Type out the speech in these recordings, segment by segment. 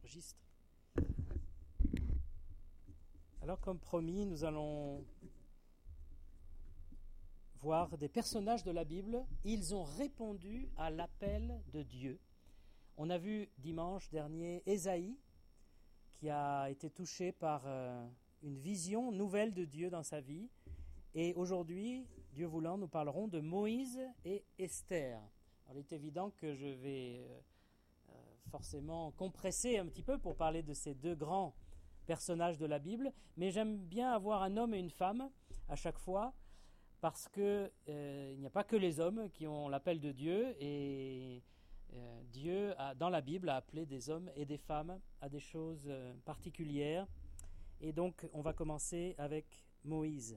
J'enregistre. Alors, comme promis, nous allons voir des personnages de la Bible. Ils ont répondu à l'appel de Dieu. On a vu dimanche dernier Ésaïe, qui a été touché par une vision nouvelle de Dieu dans sa vie. Et aujourd'hui, Dieu voulant, nous parlerons de Moïse et Esther. Alors, il est évident que je vais forcément compresser un petit peu pour parler de ces deux grands personnages de la Bible, mais j'aime bien avoir un homme et une femme à chaque fois, parce que il n'y a pas que les hommes qui ont l'appel de Dieu, et Dieu, dans la Bible, a appelé des hommes et des femmes à des choses particulières. Et donc, on va commencer avec Moïse.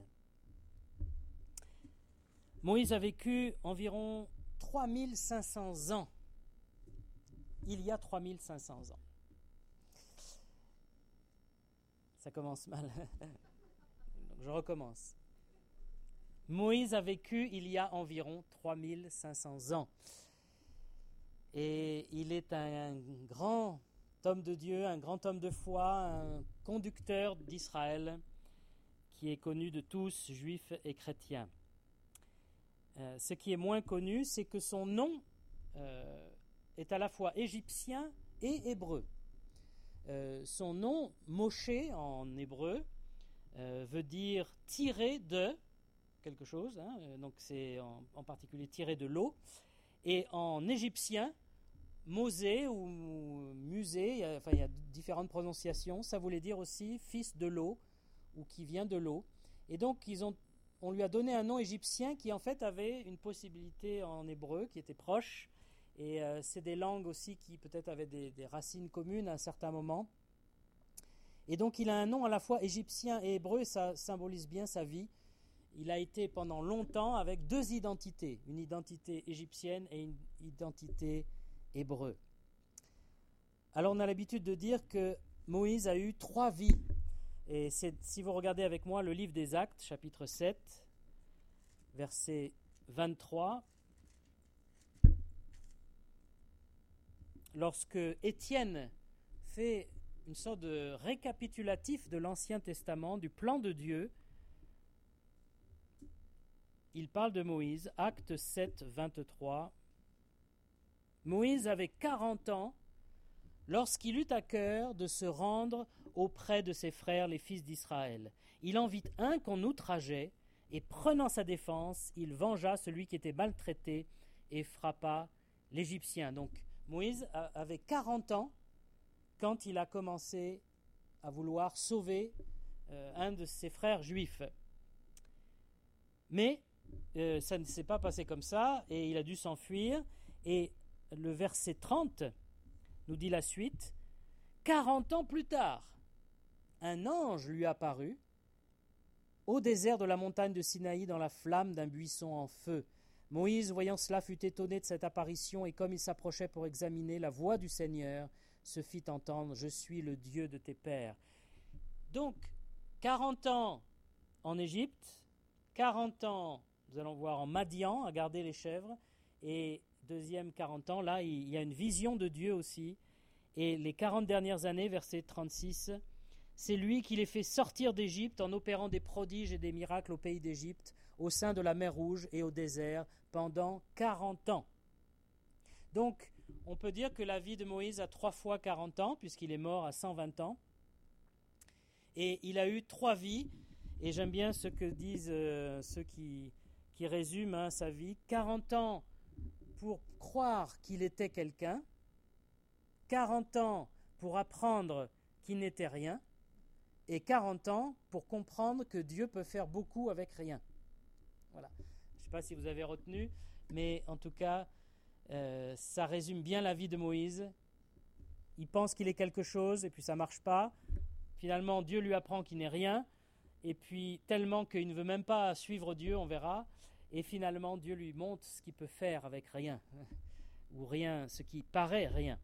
Moïse a vécu environ 3500 ans. Il y a 3500 ans. Ça commence mal. Donc je recommence. Moïse a vécu il y a environ 3500 ans. Et il est un grand homme de Dieu, un grand homme de foi, un conducteur d'Israël qui est connu de tous, juifs et chrétiens. Ce qui est moins connu, c'est que son nom est à la fois égyptien et hébreu. Son nom, Moshe en hébreu, veut dire tiré de quelque chose, donc c'est en particulier tiré de l'eau, et en égyptien, Mosé ou Musée, il y a différentes prononciations, ça voulait dire aussi fils de l'eau ou qui vient de l'eau. Et donc on lui a donné un nom égyptien qui en fait avait une possibilité en hébreu qui était proche. Et c'est des langues aussi qui peut-être avaient des racines communes à un certain moment. Et donc il a un nom à la fois égyptien et hébreu, et ça symbolise bien sa vie. Il a été pendant longtemps avec deux identités, une identité égyptienne et une identité hébreu. Alors on a l'habitude de dire que Moïse a eu 3 vies. Et si vous regardez avec moi le livre des Actes, chapitre 7, verset 23, lorsque Étienne fait une sorte de récapitulatif de l'Ancien Testament, du plan de Dieu, il parle de Moïse, Acte 7, 23. Moïse avait 40 ans lorsqu'il eut à cœur de se rendre auprès de ses frères, les fils d'Israël. Il en vit un qu'on outrageait, et prenant sa défense, il vengea celui qui était maltraité et frappa l'Égyptien. Donc, Moïse avait 40 ans quand il a commencé à vouloir sauver un de ses frères juifs. Mais ça ne s'est pas passé comme ça, et il a dû s'enfuir. Et le verset 30 nous dit la suite. 40 ans plus tard, un ange lui apparut au désert de la montagne de Sinaï dans la flamme d'un buisson en feu. Moïse, voyant cela, fut étonné de cette apparition, et comme il s'approchait pour examiner, la voix du Seigneur se fit entendre, « Je suis le Dieu de tes pères. » Donc, 40 ans en Égypte, 40 ans, nous allons voir, en Madian, à garder les chèvres, et deuxième 40 ans, là, il y a une vision de Dieu aussi. Et les 40 dernières années, verset 36, c'est lui qui les fait sortir d'Égypte en opérant des prodiges et des miracles au pays d'Égypte, au sein de la mer Rouge et au désert, pendant 40 ans. Donc, on peut dire que la vie de Moïse a 3 fois 40 ans, puisqu'il est mort à 120 ans. Et il a eu 3 vies, et j'aime bien ce que disent ceux qui résument sa vie. 40 ans pour croire qu'il était quelqu'un, 40 ans pour apprendre qu'il n'était rien, et 40 ans pour comprendre que Dieu peut faire beaucoup avec rien. Voilà. Je ne sais pas si vous avez retenu, mais en tout cas, ça résume bien la vie de Moïse. Il pense qu'il est quelque chose, et puis ça ne marche pas. Finalement, Dieu lui apprend qu'il n'est rien, et puis tellement qu'il ne veut même pas suivre Dieu, on verra. Et finalement, Dieu lui montre ce qu'il peut faire avec rien, ou rien, ce qui paraît rien.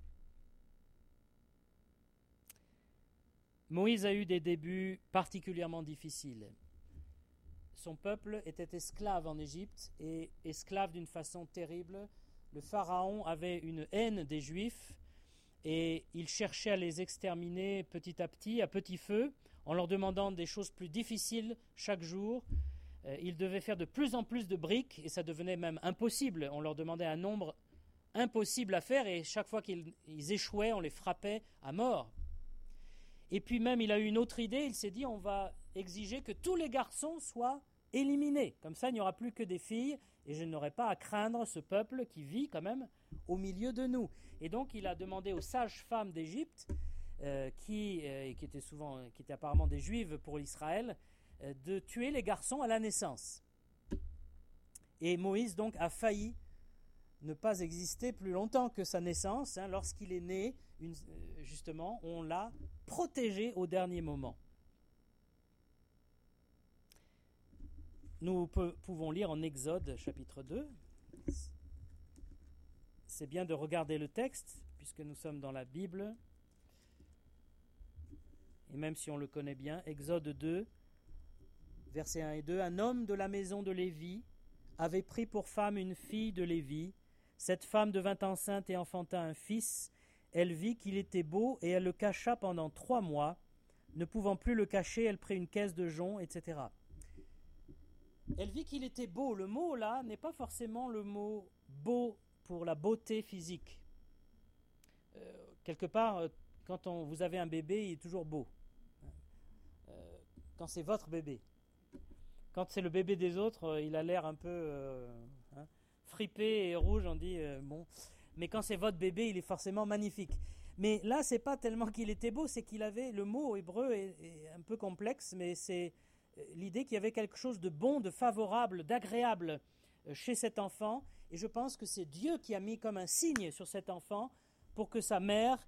Moïse a eu des débuts particulièrement difficiles. Son peuple était esclave en Égypte, et esclave d'une façon terrible. Le pharaon avait une haine des Juifs, et il cherchait à les exterminer petit à petit feu, en leur demandant des choses plus difficiles chaque jour. Ils devaient faire de plus en plus de briques, et ça devenait même impossible. On leur demandait un nombre impossible à faire, et chaque fois qu'ils échouaient, on les frappait à mort. Et puis même, il a eu une autre idée, il s'est dit, on va exiger que tous les garçons soient éliminés. Comme ça, il n'y aura plus que des filles, et je n'aurai pas à craindre ce peuple qui vit quand même au milieu de nous. Et donc, il a demandé aux sages-femmes d'Égypte, qui étaient apparemment des juives pour Israël, de tuer les garçons à la naissance. Et Moïse, donc, a failli ne pas exister plus longtemps que sa naissance. Lorsqu'il est né, justement, on l'a protégé au dernier moment. Nous pouvons lire en Exode chapitre 2. C'est bien de regarder le texte, puisque nous sommes dans la Bible. Et même si on le connaît bien, Exode 2, versets 1 et 2. Un homme de la maison de Lévi avait pris pour femme une fille de Lévi. Cette femme devint enceinte et enfanta un fils. Elle vit qu'il était beau et elle le cacha pendant 3 mois. Ne pouvant plus le cacher, elle prit une caisse de jonc, etc. Elle vit qu'il était beau. Le mot là n'est pas forcément le mot beau pour la beauté physique. Quelque part, quand vous avez un bébé, il est toujours beau. Quand c'est votre bébé. Quand c'est le bébé des autres, il a l'air un peu fripé et rouge, on dit bon. Mais quand c'est votre bébé, il est forcément magnifique. Mais là, c'est pas tellement qu'il était beau, c'est qu'il avait, le mot hébreu est un peu complexe, mais c'est l'idée qu'il y avait quelque chose de bon, de favorable, d'agréable chez cet enfant. Et je pense que c'est Dieu qui a mis comme un signe sur cet enfant pour que sa mère,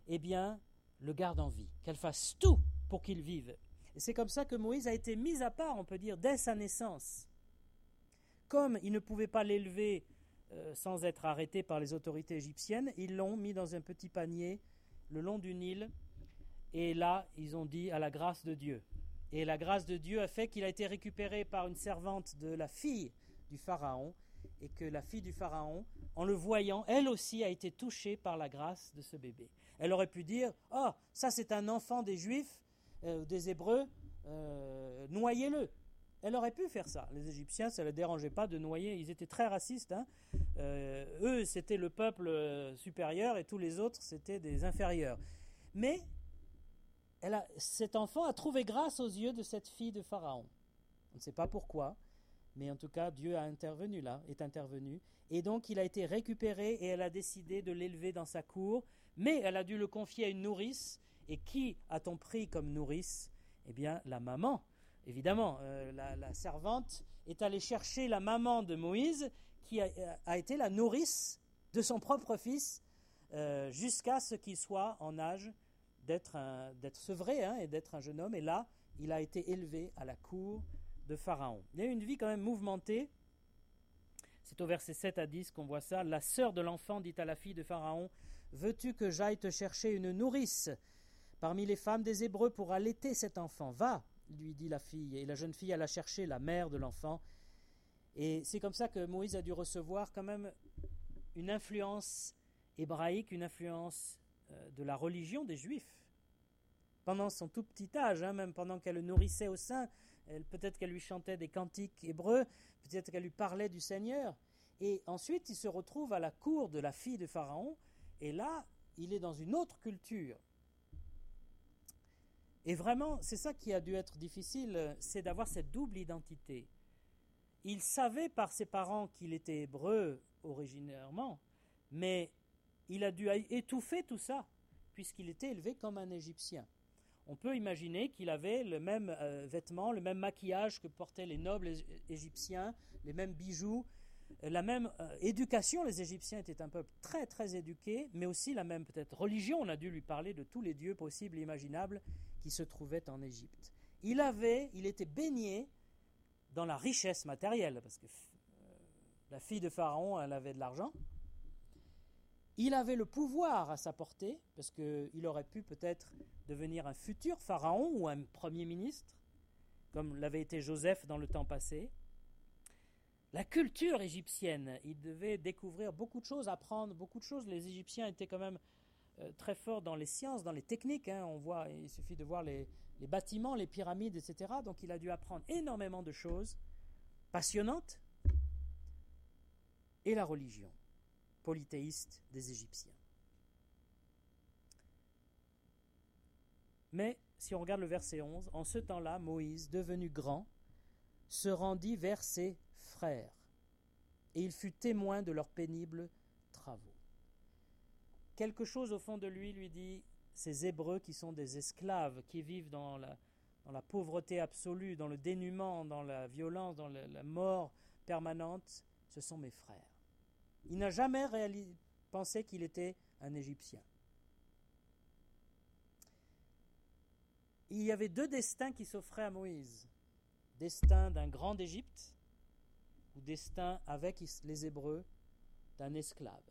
le garde en vie, qu'elle fasse tout pour qu'il vive. Et c'est comme ça que Moïse a été mis à part, on peut dire, dès sa naissance. Comme il ne pouvait pas l'élever sans être arrêté par les autorités égyptiennes, ils l'ont mis dans un petit panier le long du Nil. Et là, ils ont dit à la grâce de Dieu. Et la grâce de Dieu a fait qu'il a été récupéré par une servante de la fille du Pharaon, et que la fille du Pharaon, en le voyant, elle aussi a été touchée par la grâce de ce bébé. Elle aurait pu dire « Oh, ça c'est un enfant des Juifs, des Hébreux, noyez-le ». Elle aurait pu faire ça. Les Égyptiens, ça ne les dérangeait pas de noyer. Ils étaient très racistes. Eux, c'était le peuple supérieur et tous les autres, c'était des inférieurs. Mais cet enfant a trouvé grâce aux yeux de cette fille de Pharaon. On ne sait pas pourquoi, mais en tout cas, Dieu est intervenu. Et donc, il a été récupéré et elle a décidé de l'élever dans sa cour. Mais elle a dû le confier à une nourrice. Et qui a-t-on pris comme nourrice ? Eh bien, la maman. Évidemment, la servante est allée chercher la maman de Moïse, qui a été la nourrice de son propre fils, jusqu'à ce qu'il soit en âge d'être sevré et d'être un jeune homme. Et là, il a été élevé à la cour de Pharaon. Il y a une vie quand même mouvementée. C'est au verset 7 à 10 qu'on voit ça. La sœur de l'enfant dit à la fille de Pharaon : « Veux-tu que j'aille te chercher une nourrice parmi les femmes des Hébreux pour allaiter cet enfant ? Va, lui dit la fille. » Et la jeune fille alla chercher la mère de l'enfant. Et c'est comme ça que Moïse a dû recevoir quand même une influence hébraïque, une influence de la religion des Juifs. Pendant son tout petit âge, même pendant qu'elle le nourrissait au sein, peut-être qu'elle lui chantait des cantiques hébreux, peut-être qu'elle lui parlait du Seigneur. Et ensuite, il se retrouve à la cour de la fille de Pharaon, et là, il est dans une autre culture. Et vraiment, c'est ça qui a dû être difficile, c'est d'avoir cette double identité. Il savait par ses parents qu'il était hébreu originairement, mais il a dû étouffer tout ça, puisqu'il était élevé comme un Égyptien. On peut imaginer qu'il avait le même vêtement, le même maquillage que portaient les nobles égyptiens, les mêmes bijoux, la même éducation. Les Égyptiens étaient un peuple très très éduqué, mais aussi la même peut-être religion. On a dû lui parler de tous les dieux possibles et imaginables qui se trouvaient en Égypte. Il était baigné dans la richesse matérielle, parce que la fille de Pharaon, elle avait de l'argent. Il avait le pouvoir à sa portée, parce qu'il aurait pu peut-être devenir un futur pharaon ou un premier ministre, comme l'avait été Joseph dans le temps passé. La culture égyptienne, il devait découvrir beaucoup de choses, apprendre beaucoup de choses. Les Égyptiens étaient quand même très fort dans les sciences, dans les techniques. On voit, il suffit de voir les bâtiments, les pyramides, etc. Donc il a dû apprendre énormément de choses passionnantes. Et la religion polythéiste des Égyptiens. Mais si on regarde le verset 11, en ce temps-là, Moïse, devenu grand, se rendit vers ses frères, et il fut témoin de leurs pénibles travaux. Quelque chose au fond de lui dit, ces Hébreux qui sont des esclaves, qui vivent dans la pauvreté absolue, dans le dénuement, dans la violence, dans la mort permanente, ce sont mes frères. Il n'a jamais pensé qu'il était un Égyptien. Il y avait deux destins qui s'offraient à Moïse. Destin d'un grand d'Égypte ou destin avec les Hébreux d'un esclave.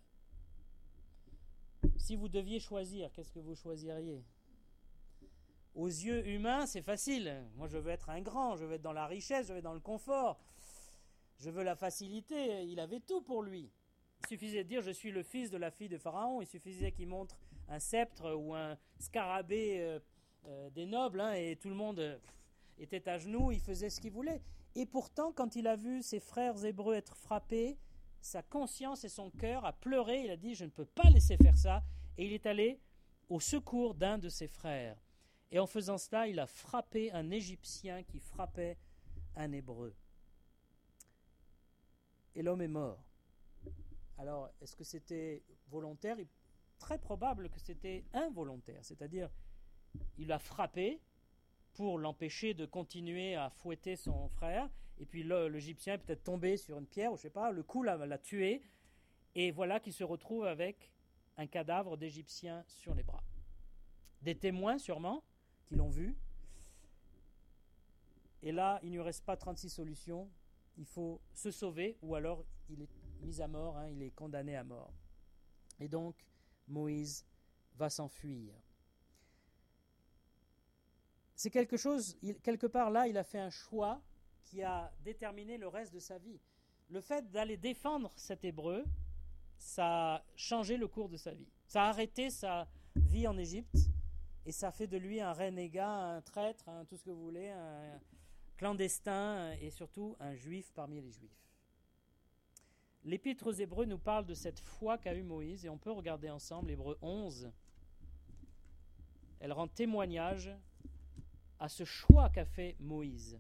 Si vous deviez choisir, qu'est-ce que vous choisiriez ? Aux yeux humains, c'est facile. Moi, je veux être un grand, je veux être dans la richesse, je veux être dans le confort. Je veux la facilité. Il avait tout pour lui. Il suffisait de dire « je suis le fils de la fille de Pharaon ». Il suffisait qu'il montre un sceptre ou un scarabée des nobles, et tout le monde était à genoux, il faisait ce qu'il voulait. Et pourtant, quand il a vu ses frères hébreux être frappés, sa conscience et son cœur a pleuré. Il a dit « je ne peux pas laisser faire ça ». Et il est allé au secours d'un de ses frères. Et en faisant cela, il a frappé un Égyptien qui frappait un Hébreu. Et l'homme est mort. Alors, est-ce que c'était volontaire ? Très probable que c'était involontaire. C'est-à-dire, il l'a frappé pour l'empêcher de continuer à fouetter son frère. Et puis l'Égyptien est peut-être tombé sur une pierre, ou je ne sais pas, le coup l'a tué. Et voilà qu'il se retrouve avec un cadavre d'Égyptien sur les bras. Des témoins sûrement qui l'ont vu. Et là, il ne lui reste pas 36 solutions. Il faut se sauver, ou alors il est mis à mort, il est condamné à mort. Et donc, Moïse va s'enfuir. C'est quelque part là, il a fait un choix qui a déterminé le reste de sa vie. Le fait d'aller défendre cet Hébreu, ça a changé le cours de sa vie. Ça a arrêté sa vie en Égypte et ça fait de lui un renégat, un traître, tout ce que vous voulez, un clandestin et surtout un juif parmi les juifs. L'Épître aux Hébreux nous parle de cette foi qu'a eue Moïse et on peut regarder ensemble Hébreux 11. Elle rend témoignage à ce choix qu'a fait Moïse.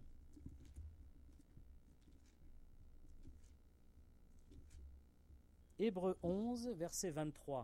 Hébreux 11, verset 23.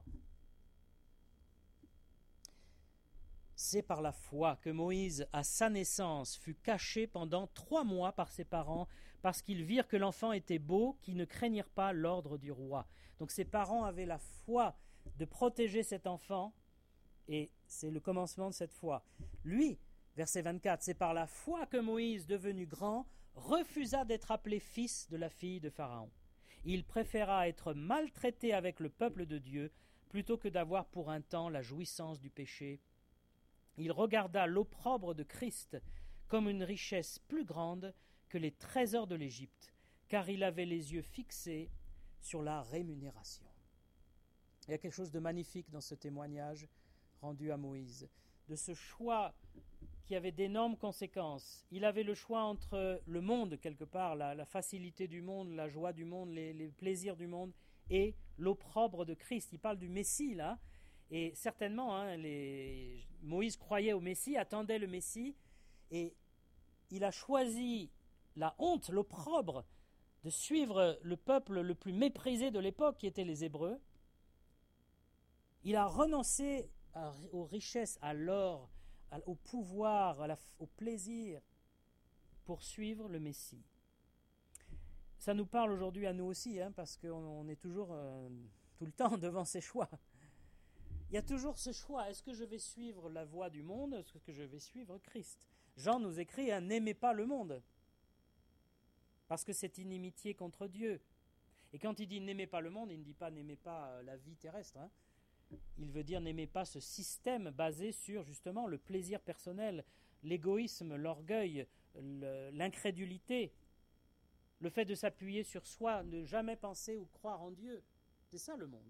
C'est par la foi que Moïse, à sa naissance, fut caché pendant 3 mois par ses parents, parce qu'ils virent que l'enfant était beau, qu'ils ne craignirent pas l'ordre du roi. Donc ses parents avaient la foi de protéger cet enfant, et c'est le commencement de cette foi. Lui, verset 24, c'est par la foi que Moïse, devenu grand, refusa d'être appelé fils de la fille de Pharaon. Il préféra être maltraité avec le peuple de Dieu, plutôt que d'avoir pour un temps la jouissance du péché. Il regarda l'opprobre de Christ comme une richesse plus grande que les trésors de l'Égypte, car il avait les yeux fixés sur la rémunération. Il y a quelque chose de magnifique dans ce témoignage rendu à Moïse, de ce choix qui avait d'énormes conséquences. Il avait le choix entre le monde, quelque part, la facilité du monde, la joie du monde, les plaisirs du monde, et l'opprobre de Christ. Il parle du Messie, là, et certainement, Moïse croyait au Messie, attendait le Messie, et il a choisi la honte, l'opprobre, de suivre le peuple le plus méprisé de l'époque, qui était les Hébreux. Il a renoncé aux richesses, à l'or, au pouvoir, au plaisir, pour suivre le Messie. Ça nous parle aujourd'hui à nous aussi, parce qu'on est toujours, tout le temps, devant ces choix. Il y a toujours ce choix. Est-ce que je vais suivre la voie du monde? Est-ce que je vais suivre Christ? Jean nous écrit « N'aimez pas le monde », parce que c'est inimitié contre Dieu. Et quand il dit « n'aimez pas le monde », il ne dit pas « n'aimez pas la vie terrestre ». Il veut dire « n'aimez pas ce système basé sur justement le plaisir personnel, l'égoïsme, l'orgueil, l'incrédulité, le fait de s'appuyer sur soi, ne jamais penser ou croire en Dieu ». C'est ça le monde.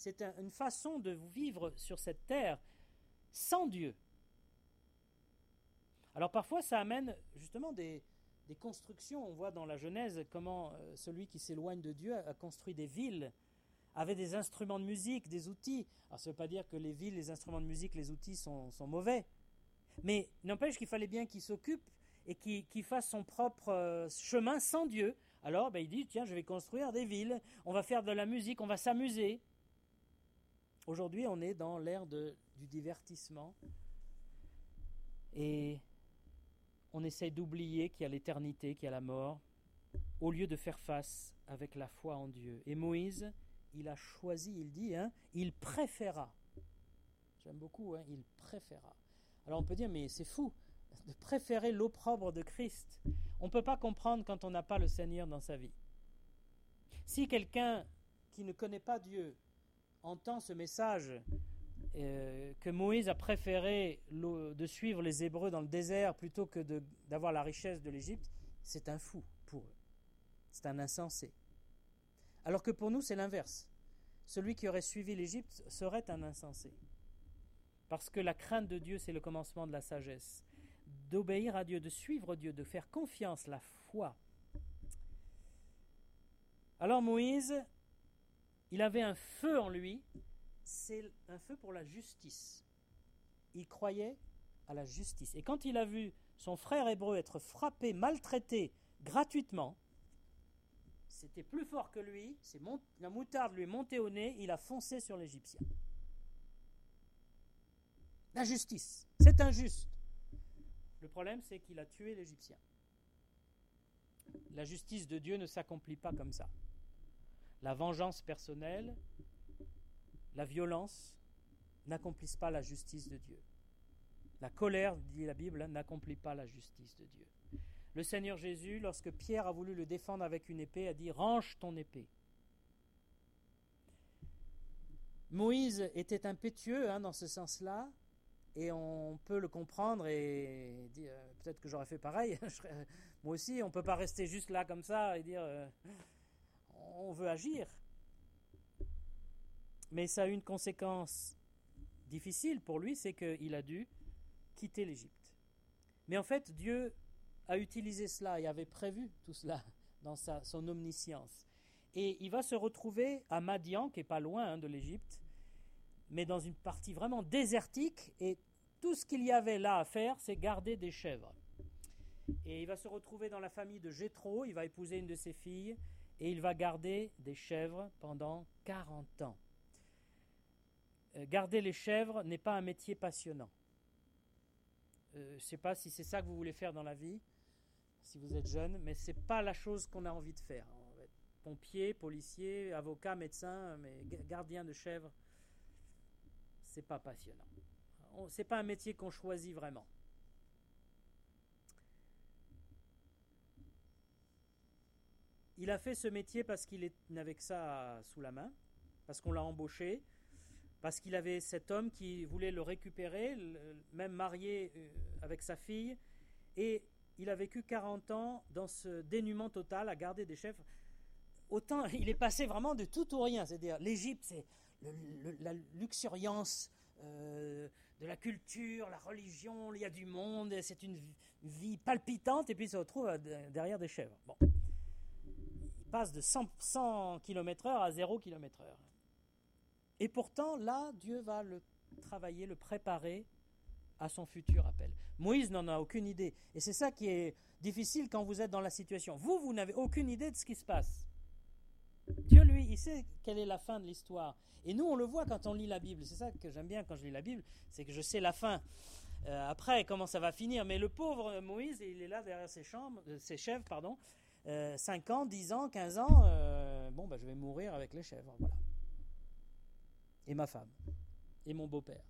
C'est une façon de vivre sur cette terre sans Dieu. Alors parfois ça amène justement des constructions. On voit dans la Genèse comment celui qui s'éloigne de Dieu a construit des villes, avait des instruments de musique, des outils. Alors ça ne veut pas dire que les villes, les instruments de musique, les outils sont mauvais. Mais n'empêche qu'il fallait bien qu'il s'occupe et qu'il fasse son propre chemin sans Dieu. Alors il dit, tiens, je vais construire des villes, on va faire de la musique, on va s'amuser. Aujourd'hui, on est dans l'ère du divertissement. Et on essaie d'oublier qu'il y a l'éternité, qu'il y a la mort, au lieu de faire face avec la foi en Dieu. Et Moïse, il a choisi, il dit, il préféra. J'aime beaucoup, il préféra. Alors on peut dire, mais c'est fou de préférer l'opprobre de Christ. On ne peut pas comprendre quand on n'a pas le Seigneur dans sa vie. Si quelqu'un qui ne connaît pas Dieu entend ce message que Moïse a préféré de suivre les Hébreux dans le désert plutôt que d'avoir la richesse de l'Égypte, c'est un fou pour eux. C'est un insensé. Alors que pour nous, c'est l'inverse. Celui qui aurait suivi l'Égypte serait un insensé. Parce que la crainte de Dieu, c'est le commencement de la sagesse. D'obéir à Dieu, de suivre Dieu, de faire confiance, la foi. Alors Moïse, il avait un feu en lui, c'est un feu pour la justice. Il croyait à la justice. Et quand il a vu son frère hébreu être frappé, maltraité gratuitement, c'était plus fort que lui, la moutarde lui est montée au nez, il a foncé sur l'Égyptien. La justice, c'est injuste. Le problème, c'est qu'il a tué l'Égyptien. La justice de Dieu ne s'accomplit pas comme ça. La vengeance personnelle, la violence n'accomplissent pas la justice de Dieu. La colère, dit la Bible, n'accomplit pas la justice de Dieu. Le Seigneur Jésus, lorsque Pierre a voulu le défendre avec une épée, a dit « Range ton épée ». Moïse était impétueux dans ce sens-là, et on peut le comprendre et dire peut-être que j'aurais fait pareil. Moi aussi, on ne peut pas rester juste là comme ça et dire on veut agir. Mais ça a eu une conséquence difficile pour lui, c'est qu'il a dû quitter l'Égypte. Mais en fait, Dieu a utilisé cela et avait prévu tout cela dans son omniscience. Et il va se retrouver à Madian, qui n'est pas loin de l'Égypte, mais dans une partie vraiment désertique, et tout ce qu'il y avait là à faire, c'est garder des chèvres. Et il va se retrouver dans la famille de Jéthro, il va épouser une de ses filles, et il va garder des chèvres pendant 40 ans. Garder les chèvres n'est pas un métier passionnant. Je ne sais pas si c'est ça que vous voulez faire dans la vie, si vous êtes jeune, mais ce n'est pas la chose qu'on a envie de faire. On va être pompier, policier, avocat, médecin, mais gardien de chèvres, ce n'est pas passionnant. Ce n'est pas un métier qu'on choisit vraiment. Il a fait ce métier parce qu'il n'avait que ça sous la main, parce qu'on l'a embauché, parce qu'il avait cet homme qui voulait le récupérer, même marié avec sa fille, et il a vécu 40 ans dans ce dénuement total à garder des chèvres. Autant il est passé vraiment de tout au rien, c'est-à-dire l'Égypte, c'est la luxuriance de la culture, la religion, il y a du monde, c'est une vie palpitante, et puis il se retrouve derrière des chèvres. Bon. Il passe de 100 km/h à 0 km/h. Et pourtant, là, Dieu va le travailler, le préparer à son futur appel. Moïse n'en a aucune idée. Et c'est ça qui est difficile quand vous êtes dans la situation. Vous n'avez aucune idée de ce qui se passe. Dieu, lui, il sait quelle est la fin de l'histoire. Et nous, on le voit quand on lit la Bible. C'est ça que j'aime bien quand je lis la Bible, c'est que je sais la fin. Après, comment ça va finir. Mais le pauvre Moïse, il est là derrière ses chèvres, 5 ans, 10 ans, 15 ans. Je vais mourir avec les chèvres, voilà. Et ma femme, et mon beau-père.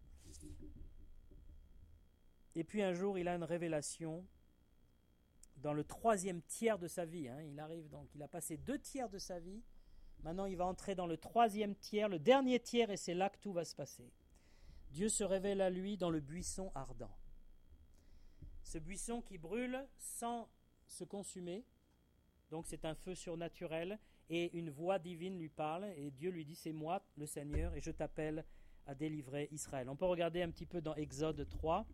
Et puis un jour, il a une révélation dans le 3e tiers de sa vie. Il arrive donc, il a passé 2 tiers de sa vie. Maintenant, il va entrer dans le 3e tiers, le dernier tiers, et c'est là que tout va se passer. Dieu se révèle à lui dans le buisson ardent. Ce buisson qui brûle sans se consumer, donc c'est un feu surnaturel, et une voix divine lui parle, et Dieu lui dit, c'est moi le Seigneur, et je t'appelle à délivrer Israël. On peut regarder un petit peu dans Exode 3.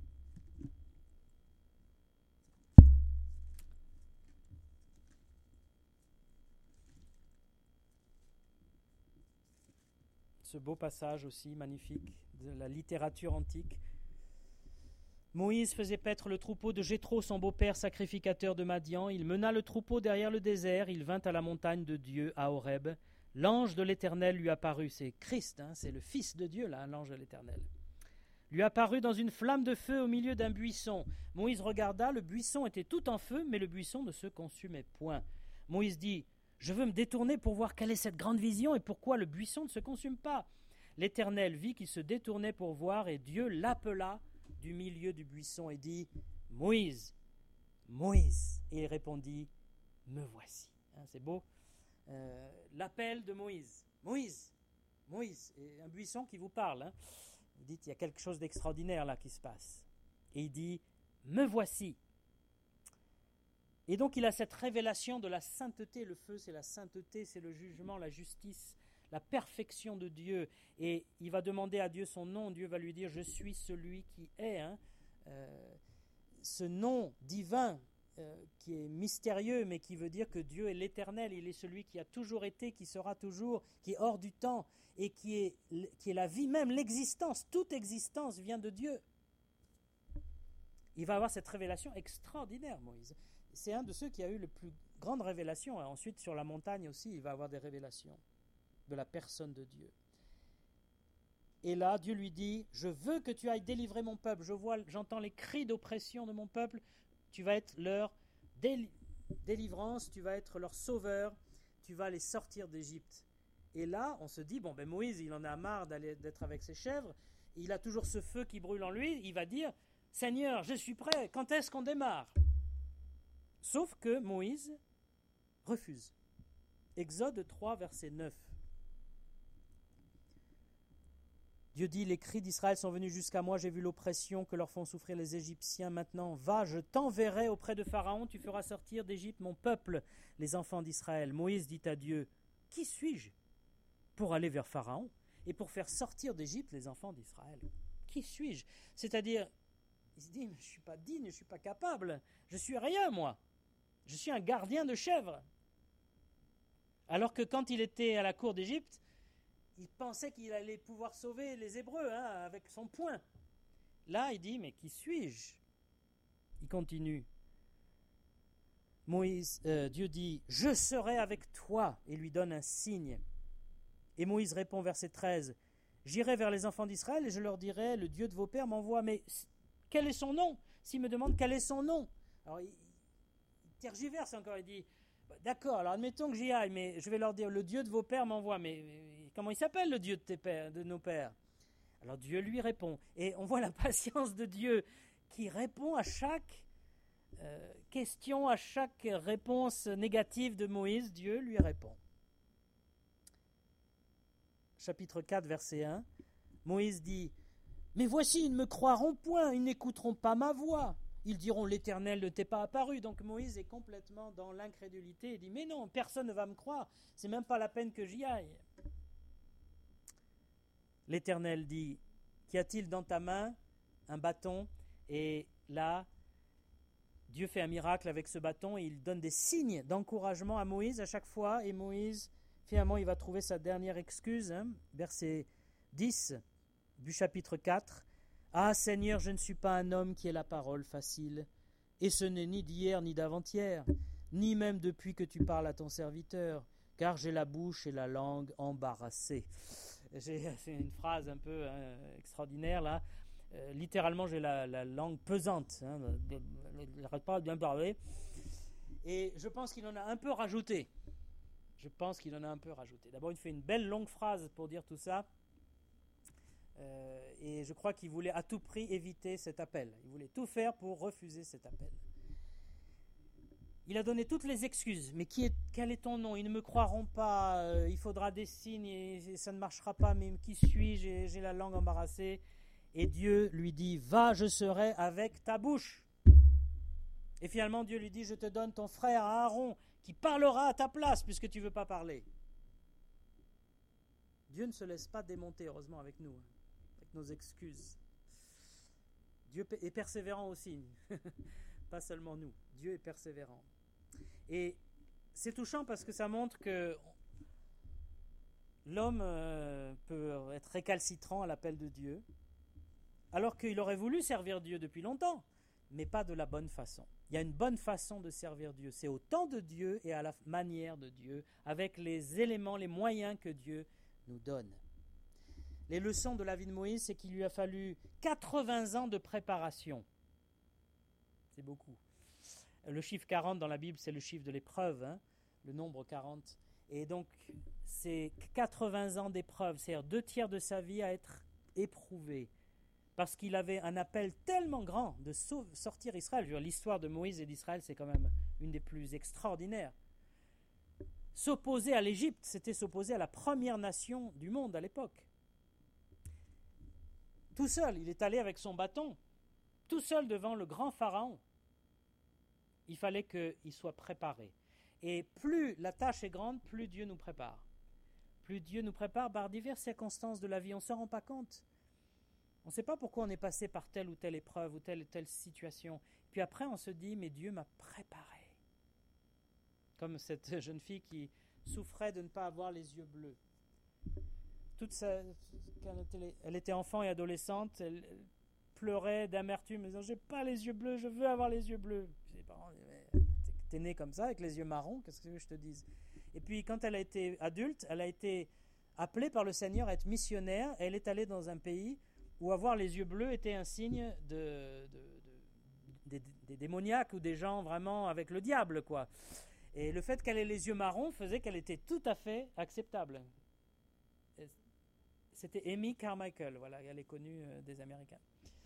Ce beau passage aussi magnifique de la littérature antique. Moïse faisait paître le troupeau de Jéthro, son beau-père sacrificateur de Madian. Il mena le troupeau derrière le désert. Il vint à la montagne de Dieu, à Horeb. L'ange de l'Éternel lui apparut. C'est Christ, c'est le Fils de Dieu, là, l'ange de l'Éternel. Lui apparut dans une flamme de feu au milieu d'un buisson. Moïse regarda, le buisson était tout en feu, mais le buisson ne se consumait point. Moïse dit, « Je veux me détourner pour voir quelle est cette grande vision et pourquoi le buisson ne se consume pas. » L'Éternel vit qu'il se détournait pour voir, et Dieu l'appela du milieu du buisson et dit, « Moïse, Moïse !» Et il répondit, « Me voici. » C'est beau. L'appel de Moïse. « Moïse, Moïse !» Et un buisson qui vous parle. Vous dites, il y a quelque chose d'extraordinaire là qui se passe. Et il dit, « Me voici !» Et donc il a cette révélation de la sainteté. Le feu, c'est la sainteté, c'est le jugement, la justice, la perfection de Dieu. Et il va demander à Dieu son nom. Dieu va lui dire, « Je suis celui qui est. » Ce nom divin qui est mystérieux, mais qui veut dire que Dieu est l'Éternel. Il est celui qui a toujours été, qui sera toujours, qui est hors du temps et qui est la vie même, l'existence. Toute existence vient de Dieu. Il va avoir cette révélation extraordinaire, Moïse. C'est un de ceux qui a eu le plus grande révélation. Ensuite, sur la montagne aussi, il va avoir des révélations de la personne de Dieu. Et là, Dieu lui dit, « Je veux que tu ailles délivrer mon peuple. J'entends les cris d'oppression de mon peuple. Tu vas être leur délivrance, tu vas être leur sauveur. Tu vas les sortir d'Égypte. » Et là, on se dit, Moïse, il en a marre d'être avec ses chèvres. Il a toujours ce feu qui brûle en lui. Il va dire, « Seigneur, je suis prêt. Quand est-ce qu'on démarre ?» Sauf que Moïse refuse. Exode 3, verset 9. Dieu dit, « Les cris d'Israël sont venus jusqu'à moi, j'ai vu l'oppression que leur font souffrir les Égyptiens. Maintenant, va, je t'enverrai auprès de Pharaon, tu feras sortir d'Égypte mon peuple, les enfants d'Israël. » Moïse dit à Dieu, « Qui suis-je pour aller vers Pharaon et pour faire sortir d'Égypte les enfants d'Israël ? Qui suis-je » C'est-à-dire, il se dit, « Je ne suis pas digne, je ne suis pas capable, je suis rien, moi. Je suis un gardien de chèvres. » Alors que quand il était à la cour d'Égypte, il pensait qu'il allait pouvoir sauver les Hébreux avec son poing. Là, il dit, « Mais qui suis-je » Il continue. Dieu dit, « Je serai avec toi » et lui donne un signe. Et Moïse répond, verset 13, « J'irai vers les enfants d'Israël et je leur dirai, le Dieu de vos pères m'envoie. » Mais quel est son nom ? S'il me demande quel est son nom, alors il tergiverse encore, il dit, d'accord, alors admettons que j'y aille, mais je vais leur dire, le Dieu de vos pères m'envoie. Mais comment il s'appelle le Dieu de nos pères ? Alors Dieu lui répond. Et on voit la patience de Dieu qui répond à chaque question, à chaque réponse négative de Moïse, Dieu lui répond. Chapitre 4, verset 1. Moïse dit, « Mais voici, ils ne me croiront point, ils n'écouteront pas ma voix. Ils diront, l'Éternel ne t'est pas apparu. » Donc Moïse est complètement dans l'incrédulité. Il dit, « Mais non, personne ne va me croire. C'est même pas la peine que j'y aille. » L'Éternel dit, « Qu'y a-t-il dans ta main ? » Un bâton. Et là, Dieu fait un miracle avec ce bâton et il donne des signes d'encouragement à Moïse à chaque fois. Et Moïse, finalement, il va trouver sa dernière excuse. Verset 10 du chapitre 4. « Ah Seigneur, je ne suis pas un homme qui ait la parole facile, et ce n'est ni d'hier ni d'avant-hier, ni même depuis que tu parles à ton serviteur, car j'ai la bouche et la langue embarrassées. » C'est une phrase un peu extraordinaire là. Littéralement, j'ai la langue pesante. Je n'arrête pas de bien parler. Et je pense qu'il en a un peu rajouté. D'abord, il fait une belle longue phrase pour dire tout ça. Et je crois qu'il voulait à tout prix éviter cet appel. Il voulait tout faire pour refuser cet appel. Il a donné toutes les excuses. Mais quel est ton nom ? Ils ne me croiront pas. Il faudra des signes et ça ne marchera pas. Mais qui suis-je ? J'ai la langue embarrassée. Et Dieu lui dit, va, je serai avec ta bouche. Et finalement, Dieu lui dit, je te donne ton frère Aaron qui parlera à ta place puisque tu ne veux pas parler. Dieu ne se laisse pas démonter, heureusement, avec nous, avec nos excuses. Dieu est persévérant aussi, pas seulement nous. Dieu est persévérant. Et c'est touchant parce que ça montre que l'homme peut être récalcitrant à l'appel de Dieu, alors qu'il aurait voulu servir Dieu depuis longtemps, mais pas de la bonne façon. Il y a une bonne façon de servir Dieu. C'est au temps de Dieu et à la manière de Dieu, avec les éléments, les moyens que Dieu nous donne. Les leçons de la vie de Moïse, c'est qu'il lui a fallu 80 ans de préparation. C'est beaucoup. Le chiffre 40 dans la Bible, c'est le chiffre de l'épreuve, le nombre 40. Et donc, c'est 80 ans d'épreuve, c'est-à-dire 2/3 de sa vie à être éprouvé. Parce qu'il avait un appel tellement grand de sortir Israël. L'histoire de Moïse et d'Israël, c'est quand même une des plus extraordinaires. S'opposer à l'Égypte, c'était s'opposer à la première nation du monde à l'époque. Tout seul, il est allé avec son bâton, tout seul devant le grand pharaon. Il fallait qu'il soit préparé. Et plus la tâche est grande, plus Dieu nous prépare. Plus Dieu nous prépare par diverses circonstances de la vie, on ne s'en rend pas compte. On ne sait pas pourquoi on est passé par telle ou telle épreuve ou telle situation. Puis après, on se dit, mais Dieu m'a préparé. Comme cette jeune fille qui souffrait de ne pas avoir les yeux bleus. Quand elle était enfant et adolescente, elle pleurait d'amertume, en disant « J'ai pas les yeux bleus, je veux avoir les yeux bleus. » Ses parents disaient « T'es né comme ça, avec les yeux marrons, qu'est-ce que je te dise ?» Et puis quand elle a été adulte, elle a été appelée par le Seigneur à être missionnaire, et elle est allée dans un pays où avoir les yeux bleus était un signe des démoniaques ou des gens vraiment avec le diable, quoi. Et le fait qu'elle ait les yeux marrons faisait qu'elle était tout à fait acceptable. C'était Amy Carmichael, voilà, elle est connue des Américains.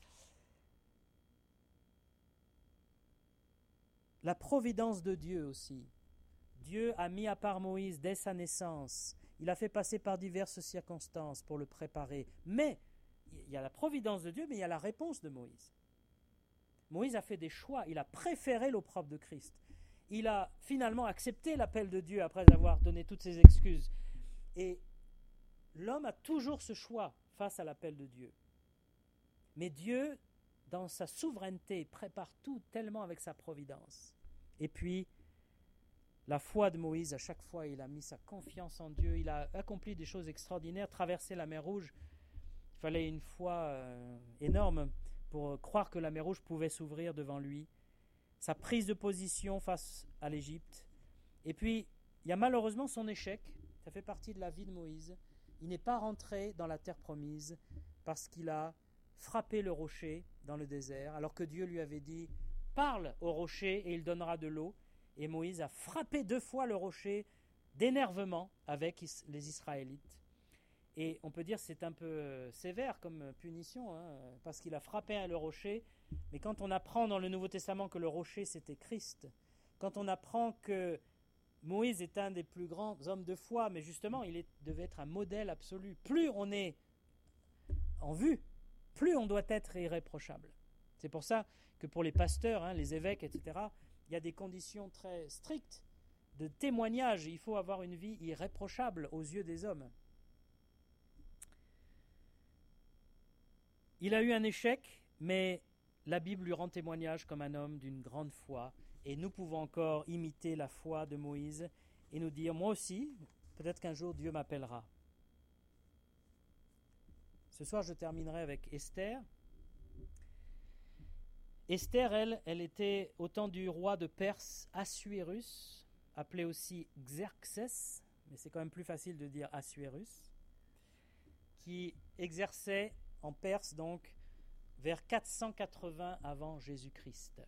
La providence de Dieu aussi. Dieu a mis à part Moïse dès sa naissance. Il a fait passer par diverses circonstances pour le préparer. Mais il y a la providence de Dieu, mais il y a la réponse de Moïse. Moïse a fait des choix, il a préféré l'opprobre de Christ. Il a finalement accepté l'appel de Dieu après avoir donné toutes ses excuses. Et l'homme a toujours ce choix face à l'appel de Dieu. Mais Dieu, dans sa souveraineté, prépare tout tellement avec sa providence. Et puis, la foi de Moïse, à chaque fois, il a mis sa confiance en Dieu. Il a accompli des choses extraordinaires, traversé la mer Rouge. Il fallait une foi énorme pour croire que la mer Rouge pouvait s'ouvrir devant lui. Sa prise de position face à l'Égypte. Et puis, il y a malheureusement son échec. Ça fait partie de la vie de Moïse. Il n'est pas rentré dans la terre promise parce qu'il a frappé le rocher dans le désert, alors que Dieu lui avait dit « Parle au rocher et il donnera de l'eau ». Et Moïse a frappé 2 fois le rocher d'énervement avec les Israélites. Et on peut dire que c'est un peu sévère comme punition, parce qu'il a frappé le rocher. Mais quand on apprend dans le Nouveau Testament que le rocher c'était Christ, quand on apprend que Moïse est un des plus grands hommes de foi, mais justement il devait être un modèle absolu. Plus on est en vue, plus on doit être irréprochable. C'est pour ça que pour les pasteurs, les évêques, etc., il y a des conditions très strictes de témoignage. Il faut avoir une vie irréprochable aux yeux des hommes. Il a eu un échec, mais la Bible lui rend témoignage comme un homme d'une grande foi. Et nous pouvons encore imiter la foi de Moïse et nous dire, moi aussi, peut-être qu'un jour Dieu m'appellera. Ce soir, je terminerai avec Esther. Esther, elle était au temps du roi de Perse Assuérus, appelé aussi Xerxès, mais c'est quand même plus facile de dire Assuérus, qui exerçait en Perse donc vers 480 avant Jésus-Christ.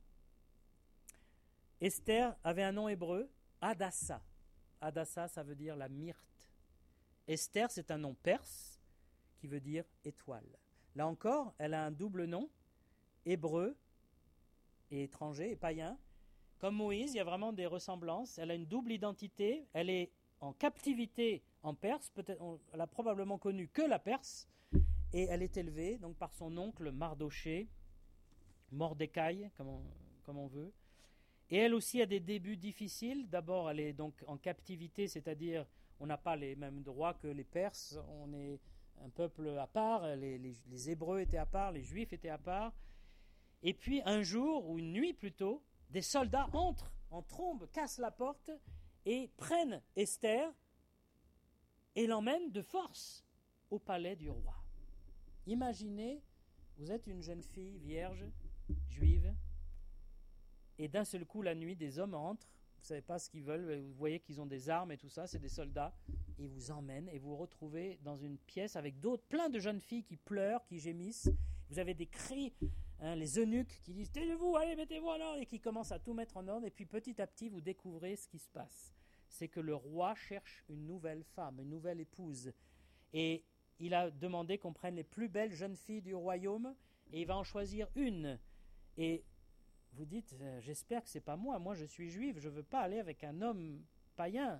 Esther avait un nom hébreu, Hadassa. Hadassa, ça veut dire la myrte. Esther, c'est un nom perse qui veut dire étoile. Là encore, elle a un double nom, hébreu et étranger et païen. Comme Moïse, il y a vraiment des ressemblances. Elle a une double identité. Elle est en captivité en Perse. Peut-être, elle a probablement connu que la Perse. Et elle est élevée donc par son oncle Mardoché, Mordecai, comme on veut. Et elle aussi a des débuts difficiles. D'abord, elle est donc en captivité, c'est-à-dire on n'a pas les mêmes droits que les Perses. On est un peuple à part. Les Hébreux étaient à part, les Juifs étaient à part. Et puis un jour, ou une nuit plutôt, des soldats entrent en trombe, cassent la porte et prennent Esther et l'emmènent de force au palais du roi. Imaginez, vous êtes une jeune fille vierge, juive, et d'un seul coup, la nuit, des hommes entrent, vous ne savez pas ce qu'ils veulent, vous voyez qu'ils ont des armes et tout ça, c'est des soldats, ils vous emmènent et vous vous retrouvez dans une pièce avec plein de jeunes filles qui pleurent, qui gémissent, vous avez des cris, les eunuques qui disent « Taisez-vous, allez, mettez-vous en ordre » et qui commencent à tout mettre en ordre, et puis petit à petit, vous découvrez ce qui se passe. C'est que le roi cherche une nouvelle femme, une nouvelle épouse, et il a demandé qu'on prenne les plus belles jeunes filles du royaume, et il va en choisir une, et vous dites, j'espère que c'est pas moi je suis juive, je veux pas aller avec un homme païen.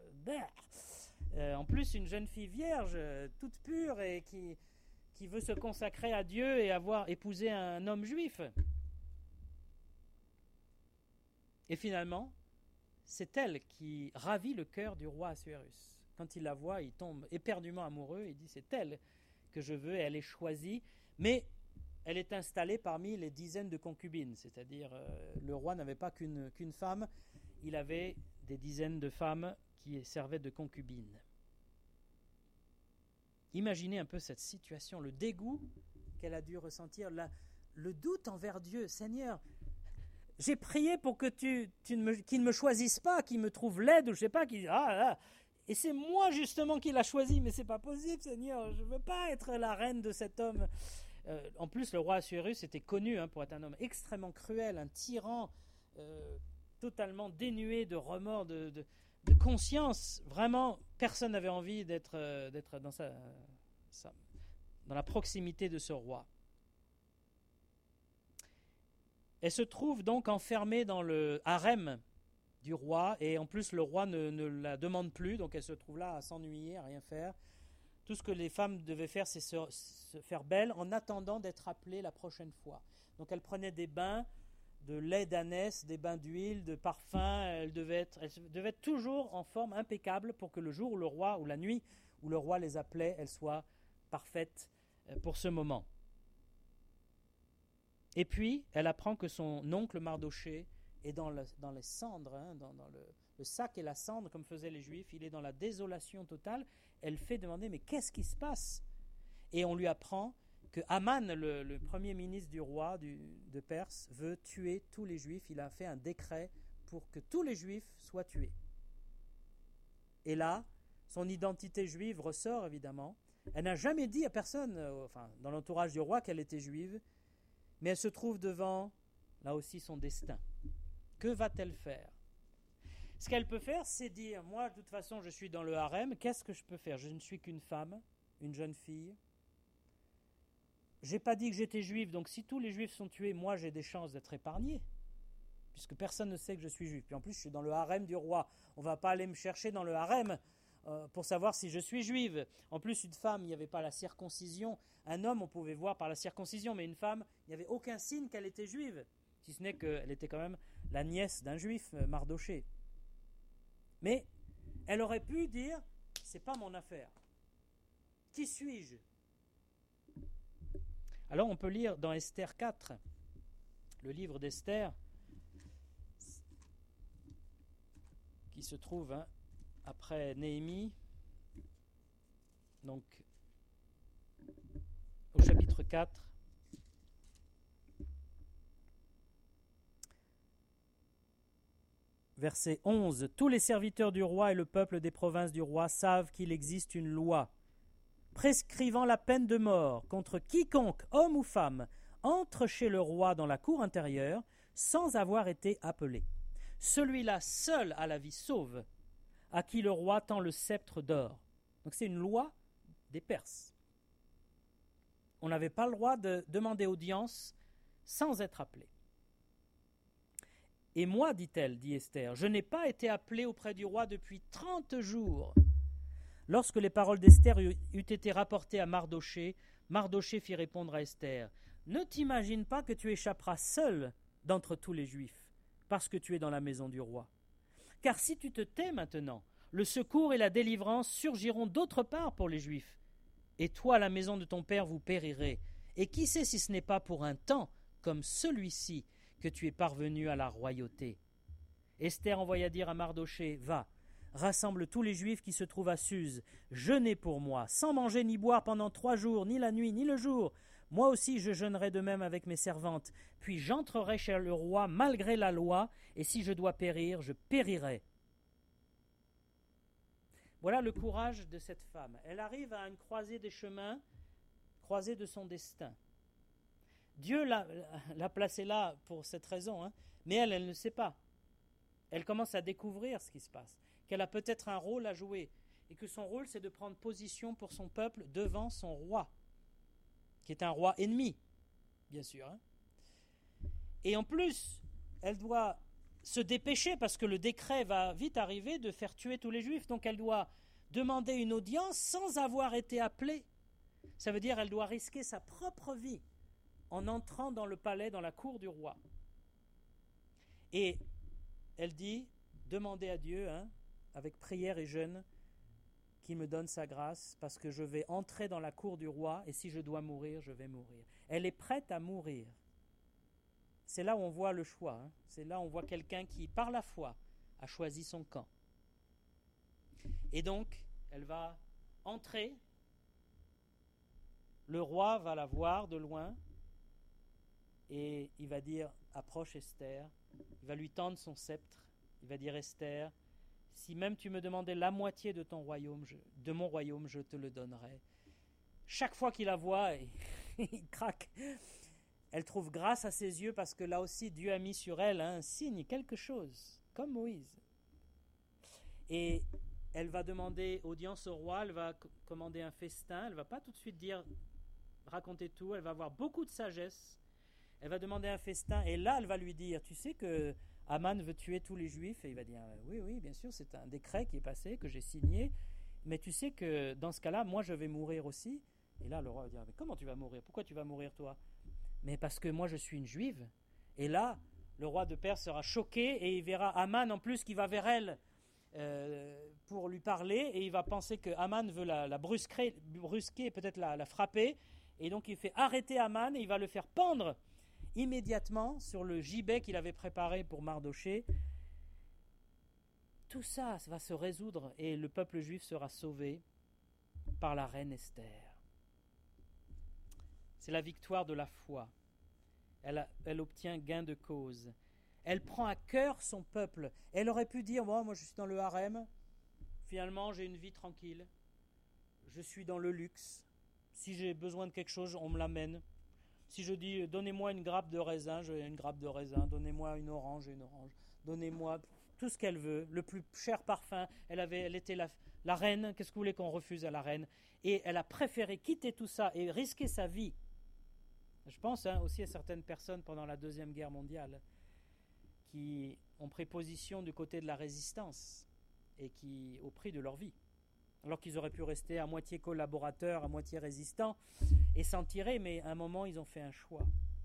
En plus, une jeune fille vierge, toute pure et qui veut se consacrer à Dieu et avoir épousé un homme juif. Et finalement, c'est elle qui ravit le cœur du roi Assuérus. Quand il la voit, il tombe éperdument amoureux, il dit c'est elle que je veux, et elle est choisie, mais elle est installée parmi les dizaines de concubines, c'est-à-dire le roi n'avait pas qu'une femme, il avait des dizaines de femmes qui servaient de concubines. Imaginez un peu cette situation, le dégoût qu'elle a dû ressentir, le doute envers Dieu. Seigneur, j'ai prié pour que qu'il ne me choisisse pas, qu'il me trouve laide, ou je sais pas, et c'est moi justement qui l'a choisi, mais c'est pas possible, Seigneur, je veux pas être la reine de cet homme. En plus, le roi Assuérus était connu pour être un homme extrêmement cruel, un tyran totalement dénué de remords, de conscience. Vraiment, personne n'avait envie d'être dans la proximité de ce roi. Elle se trouve donc enfermée dans le harem du roi, et en plus le roi ne la demande plus, donc elle se trouve là à s'ennuyer, à rien faire. Tout ce que les femmes devaient faire, c'est se faire belle en attendant d'être appelées la prochaine fois. Donc elle prenait des bains de lait d'ânesse, des bains d'huile, de parfum. Elle devait être toujours en forme impeccable pour que le jour où le roi, ou la nuit où le roi les appelait, elle soit parfaite pour ce moment. Et puis, elle apprend que son oncle Mardochée est dans les cendres, dans le sac et la cendre, comme faisaient les Juifs. Il est dans la désolation totale. Elle fait demander, mais qu'est-ce qui se passe ? Et on lui apprend que Haman, le premier ministre du roi de Perse, veut tuer tous les Juifs. Il a fait un décret pour que tous les Juifs soient tués. Et là, son identité juive ressort, évidemment. Elle n'a jamais dit à personne, dans l'entourage du roi, qu'elle était juive, mais elle se trouve devant, là aussi, son destin. Que va-t-elle faire ? Ce qu'elle peut faire, c'est dire, moi, de toute façon, je suis dans le harem, qu'est-ce que je peux faire ? Je ne suis qu'une femme, une jeune fille. Je n'ai pas dit que j'étais juive, donc si tous les juifs sont tués, moi, j'ai des chances d'être épargnée, puisque personne ne sait que je suis juif. Puis en plus, je suis dans le harem du roi. On ne va pas aller me chercher dans le harem pour savoir si je suis juive. En plus, une femme, il n'y avait pas la circoncision. Un homme, on pouvait voir par la circoncision, mais une femme, il n'y avait aucun signe qu'elle était juive, si ce n'est qu'elle était quand même la nièce d'un juif, Mardochée. Mais elle aurait pu dire, c'est pas mon affaire. Qui suis-je ? Alors on peut lire dans Esther 4, le livre d'Esther, qui se trouve après Néhémie, donc au chapitre 4. Verset 11. Tous les serviteurs du roi et le peuple des provinces du roi savent qu'il existe une loi prescrivant la peine de mort contre quiconque, homme ou femme, entre chez le roi dans la cour intérieure sans avoir été appelé. Celui-là seul a la vie sauve, à qui le roi tend le sceptre d'or. Donc c'est une loi des Perses. On n'avait pas le droit de demander audience sans être appelé. Et moi, dit-elle, dit Esther, je n'ai pas été appelée auprès du roi depuis 30 jours. Lorsque les paroles d'Esther eurent été rapportées à Mardochée, Mardochée fit répondre à Esther, « Ne t'imagine pas que tu échapperas seule d'entre tous les Juifs. parce que tu es dans la maison du roi. Car si tu te tais maintenant, le secours et la délivrance surgiront d'autre part pour les Juifs. Et toi, la maison de ton père, vous périrez. Et qui sait si ce n'est pas pour un temps, comme celui-ci, que tu es parvenu à la royauté. » Esther envoya dire à Mardochée, « Va, rassemble tous les Juifs qui se trouvent à Suse, jeûnez pour moi, sans manger ni boire pendant 3 jours, ni la nuit, ni le jour. Moi aussi je jeûnerai de même avec mes servantes, puis j'entrerai chez le roi malgré la loi, et si je dois périr, je périrai. » Voilà le courage de cette femme. Elle arrive à une croisée des chemins, croisée de son destin. Dieu l'a placée là pour cette raison, hein, mais elle ne sait pas. Elle commence à découvrir ce qui se passe, qu'elle a peut-être un rôle à jouer, et que son rôle c'est de prendre position pour son peuple devant son roi, qui est un roi ennemi, bien sûr. Hein. Et en plus, elle doit se dépêcher parce que le décret va vite arriver de faire tuer tous les Juifs, donc elle doit demander une audience sans avoir été appelée. Ça veut dire qu'elle doit risquer sa propre vie en entrant dans le palais, dans la cour du roi. Et elle dit, demandez à Dieu, hein, avec prière et jeûne, qu'il me donne sa grâce, parce que je vais entrer dans la cour du roi, et si je dois mourir, je vais mourir. Elle est prête à mourir. C'est là où on voit le choix. Hein. C'est là où on voit quelqu'un qui, par la foi, a choisi son camp. Et donc, elle va entrer. Le roi va la voir de loin et il va dire, approche Esther. Il va lui tendre son sceptre. Il va dire, Esther, si même tu me demandais la moitié de ton royaume, de mon royaume, je te le donnerai. Chaque fois qu'il la voit, il craque. Elle trouve grâce à ses yeux parce que là aussi Dieu a mis sur elle un signe, quelque chose, comme Moïse. Et elle va demander audience au roi, elle va commander un festin, elle ne va pas tout de suite dire, raconter tout, elle va avoir beaucoup de sagesse, elle va demander un festin et là elle va lui dire, tu sais que Aman veut tuer tous les Juifs, et il va dire, oui, bien sûr, c'est un décret qui est passé, que j'ai signé, mais tu sais que dans ce cas-là, moi je vais mourir aussi. Et là le roi va dire, mais comment tu vas mourir? Pourquoi tu vas mourir toi? Mais parce que moi je suis une juive. Et là, le roi de Perse sera choqué et il verra Aman en plus qui va vers elle pour lui parler, et il va penser que Aman veut la brusquer et peut-être la frapper. Et donc il fait arrêter Aman et il va le faire pendre immédiatement sur le gibet qu'il avait préparé pour Mardochée. Tout ça va se résoudre et le peuple juif sera sauvé par la reine Esther. C'est la victoire de la foi. Elle obtient gain de cause. Elle prend à cœur son peuple. Elle aurait pu dire, moi je suis dans le harem, finalement j'ai une vie tranquille, je suis dans le luxe, si j'ai besoin de quelque chose, on me l'amène. Si je dis, donnez-moi une grappe de raisin, j'ai une grappe de raisin, donnez-moi une orange, j'ai une orange, donnez-moi tout ce qu'elle veut, le plus cher parfum, elle était la reine, qu'est-ce que vous voulez qu'on refuse à la reine? Et elle a préféré quitter tout ça et risquer sa vie. Je pense aussi à certaines personnes pendant la Deuxième Guerre mondiale qui ont pris position du côté de la résistance et qui, au prix de leur vie, alors qu'ils auraient pu rester à moitié collaborateurs, à moitié résistants et s'en tirer, mais à un moment ils ont fait un choix.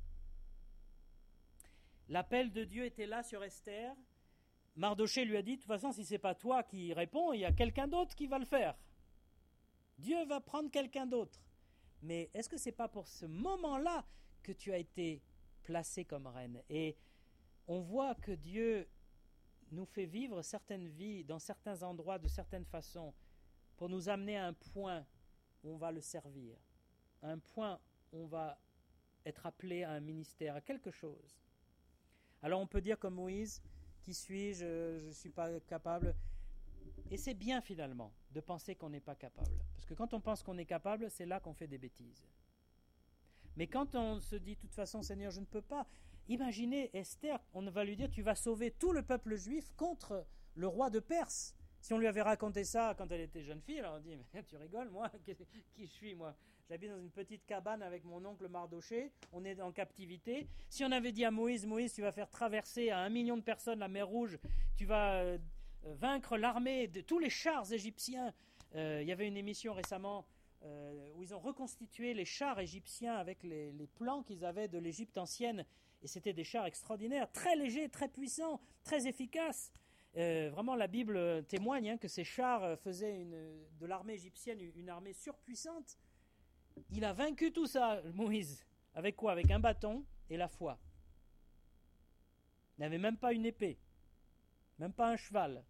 L'appel de Dieu était là sur Esther. Mardochée lui a dit, de toute façon, si ce n'est pas toi qui réponds, il y a quelqu'un d'autre qui va le faire. Dieu va prendre quelqu'un d'autre. Mais est-ce que ce n'est pas pour ce moment-là que tu as été placée comme reine? Et on voit que Dieu nous fait vivre certaines vies dans certains endroits de certaines façons pour nous amener à un point où on va le servir, à un point où on va être appelé à un ministère, à quelque chose. Alors on peut dire comme Moïse, qui suis-je, je ne suis pas capable. Et c'est bien finalement de penser qu'on n'est pas capable. Parce que quand on pense qu'on est capable, c'est là qu'on fait des bêtises. Mais quand on se dit, de toute façon, Seigneur, je ne peux pas. Imaginez Esther, on va lui dire, tu vas sauver tout le peuple juif contre le roi de Perse. Si on lui avait raconté ça quand elle était jeune fille, alors on dit, mais tu rigoles, moi, qui je suis, moi? J'habite dans une petite cabane avec mon oncle Mardochée, on est en captivité. Si on avait dit à Moïse, tu vas faire traverser à 1 million de personnes la mer Rouge, tu vas vaincre l'armée de tous les chars égyptiens. Il y avait une émission récemment où ils ont reconstitué les chars égyptiens avec les plans qu'ils avaient de l'Égypte ancienne. Et c'était des chars extraordinaires, très légers, très puissants, très efficaces. Vraiment, la Bible témoigne que ces chars faisaient de l'armée égyptienne une armée surpuissante. Il a vaincu tout ça, Moïse. Avec quoi? Avec un bâton et la foi. Il n'avait même pas une épée, même pas un cheval.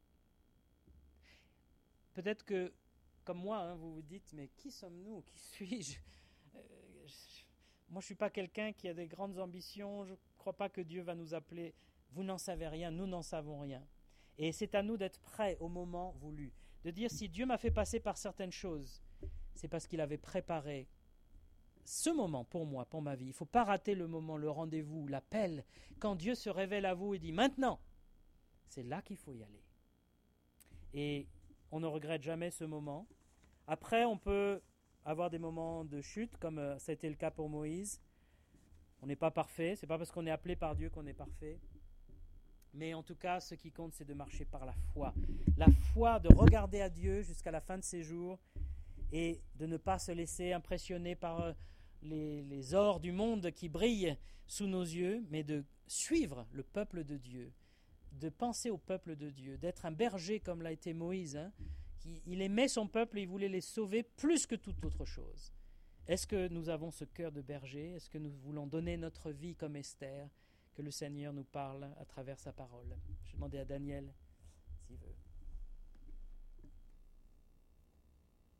Peut-être que, comme moi, vous vous dites, mais qui sommes-nous? Qui suis-je? Moi, je ne suis pas quelqu'un qui a des grandes ambitions. Je ne crois pas que Dieu va nous appeler. Vous n'en savez rien, nous n'en savons rien. Et c'est à nous d'être prêts au moment voulu. De dire, si Dieu m'a fait passer par certaines choses, c'est parce qu'il avait préparé ce moment pour moi, pour ma vie. Il ne faut pas rater le moment, le rendez-vous, l'appel. Quand Dieu se révèle à vous et dit, maintenant, c'est là qu'il faut y aller. Et on ne regrette jamais ce moment. Après, on peut avoir des moments de chute, comme ça a été le cas pour Moïse. On n'est pas parfait, c'est pas parce qu'on est appelé par Dieu qu'on est parfait. Mais en tout cas, ce qui compte, c'est de marcher par la foi. La foi, de regarder à Dieu jusqu'à la fin de ses jours et de ne pas se laisser impressionner par les ors du monde qui brillent sous nos yeux, mais de suivre le peuple de Dieu, de penser au peuple de Dieu, d'être un berger comme l'a été Moïse, il aimait son peuple et il voulait les sauver plus que toute autre chose. Est-ce que nous avons ce cœur de berger? Est-ce que nous voulons donner notre vie comme Esther? Que le Seigneur nous parle à travers sa parole. Je vais demander à Daniel s'il veut.